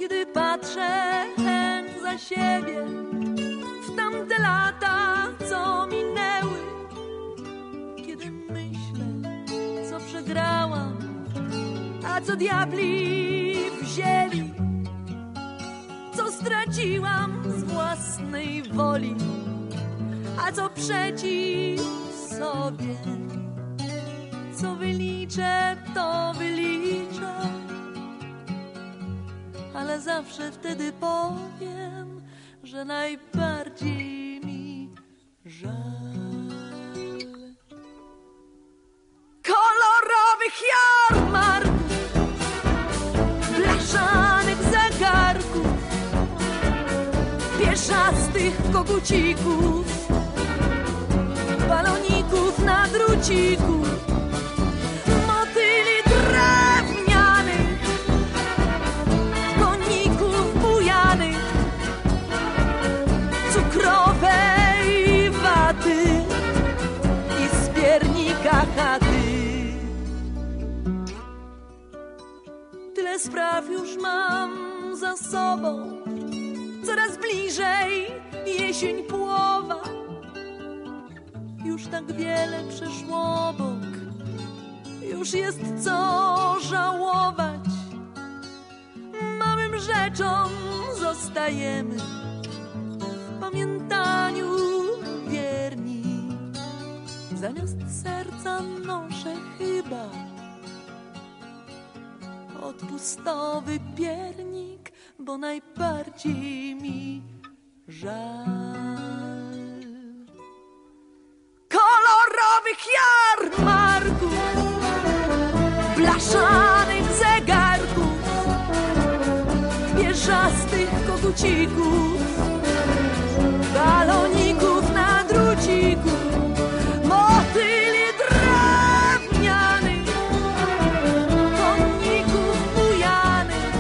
gdy patrzę za siebie w tamte lata, co minęły, kiedy myślę, co przegrałam, a co diabli wzięli, co straciłam z własnej woli, a co przeciw sobie. Co wyliczę, to wyliczę, ale zawsze wtedy powiem, że najbardziej mi żal kolorowych jarmarków, blaszanych zegarków, pieszastych kogucików, baloników na druciku, motyli drewnianych, koników bujanych, cukrowej waty i z piernika chaty. Tyle spraw już mam za sobą, coraz bliżej jesień połowa. Już tak wiele przeszło obok, już jest co żałować. Małym rzeczom zostajemy w pamiętaniu wierni. Zamiast serca noszę chyba odpustowy piernik, bo najbardziej mi żal kolorowych jarmarków, blaszanych zegarków, pierzastych kogucików, baloników na druciku, motyli drewnianych, koników bujanych,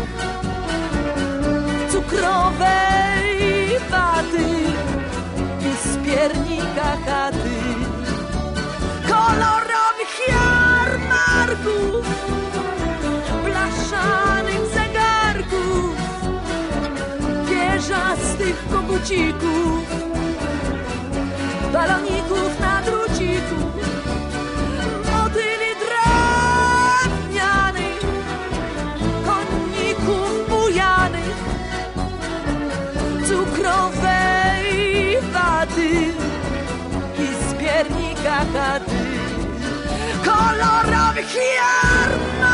cukrowej waty i z piernika chaty. Kolorowych jarmarków, blaszanych zegarków, pierzastych kogucików, baloników na druciku, motyli drewnianych, koników bujanych, cukrowej waty i z piernika chaty. Kolorowych jarmarków,